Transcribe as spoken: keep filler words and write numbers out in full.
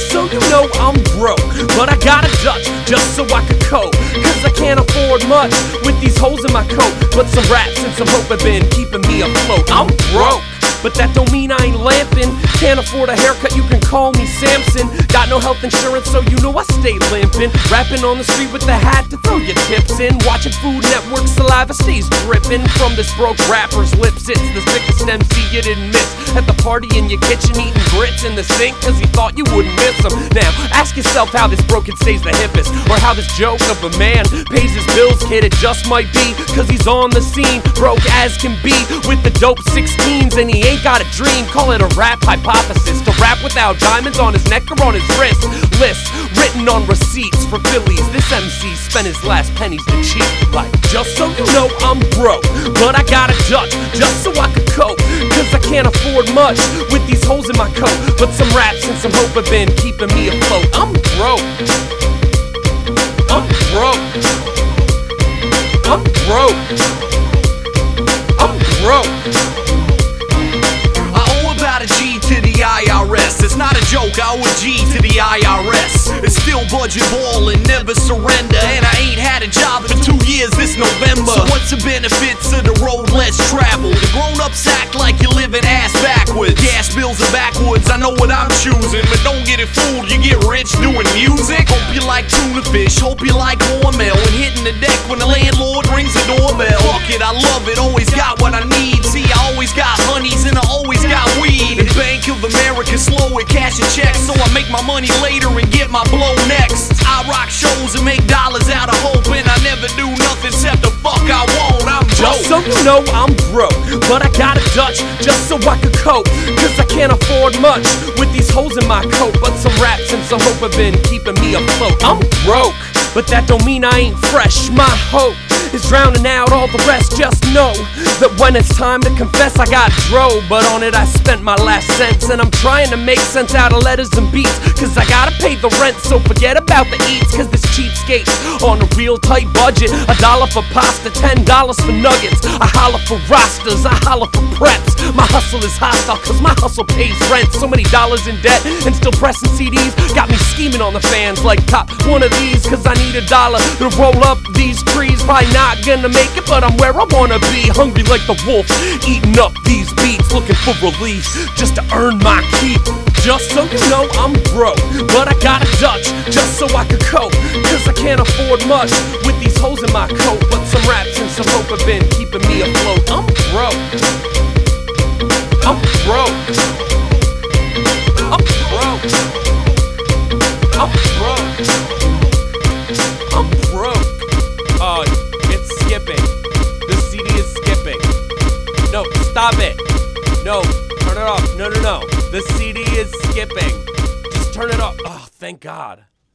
Just so you know I'm broke, but I got a Dutch just so I could cope. Cause I can't afford much with these holes in my coat. But some raps and some hope have been keeping me afloat. I'm broke, but that don't mean I ain't lamping. Can't afford a haircut, you can call me Samson. Got no health insurance, so you know I stay limping. Rapping on the street with the hat to throw your tips in. Watching Food Network, saliva stays dripping from this broke rapper's lips. It's the sickest M C you didn't miss at the party in your kitchen, eating grits in the sink cause he thought you wouldn't miss him. Now, ask yourself how this broken stays the hippest, or how this joke of a man pays his bills, kid. It just might be cause he's on the scene, broke as can be, with the dope sixteens, and he ain't got a dream. Call it a rap hypothesis, to rap without diamonds on his neck or on his wrist. Lists written on receipts for Phillies. This M C spent his last pennies to cheat. Like, just so you know I'm broke, but I got a Dutch just so I could cope. Cause I can't afford much with these holes in my coat. But some raps and some hope have been keeping me afloat. I'm broke. I'm broke. I'm broke. I'm broke. I owe about a G to the I R S. It's not a joke, I owe a G to the I R S. It's still budget ballin', never surrender. And I ain't had a job for two years this November. So what's the benefits of the road less traveled? The grown-ups act like you're living ass backwards. Gas bills are backwards, I know what I'm choosing. But don't get it fooled, you get rich doing music. Hope you like tuna fish, hope you like Hormel, and hitting the deck when the landlord rings the doorbell. Fuck it, I love it, always got what I need. See, I always got honeys and I always got weed. And Bank of America slow with cash and checks, so I make my money later and get my blow next. I rock shows and make dollars out of hope, and I never do nothing except the fuck I want. I'm broke. Just so you know I'm broke, but I got a Dutch just so I could cope. Cause I can't afford much with these holes in my coat. But some raps and some hope have been keeping me afloat. I'm broke, but that don't mean I ain't fresh. My hope is drowning out all the rest. Just know that when it's time to confess, I got dro, but on it I spent my last cents. And I'm trying to make sense out of letters and beats, cause I gotta pay the rent, so forget about the eats. Cause this cheapskate's on a real tight budget. A dollar for pasta, ten dollars for nuggets. I holler for rosters, I holler for preps. My hustle is hostile, cause my hustle pays rent. So many dollars in debt and still pressing C Ds got me scheming on the fans like, cop one of these, cause I need a dollar to roll up these trees. Probably not gonna make it, but I'm where I wanna be. Hungry like the wolf, eating up these beats, looking for relief just to earn my keep. Just so you know I'm broke, but I got a Dutch just so I could cope. Cause I can't afford much with these holes in my coat. But some raps and some hope have been keeping me afloat. I'm broke. I'm broke. I'm broke. I'm broke. I'm broke. Oh, it's skipping. The C D is skipping. No, stop it. No, turn it off. No, no, no. The C D is skipping. Just turn it off. Oh, thank God.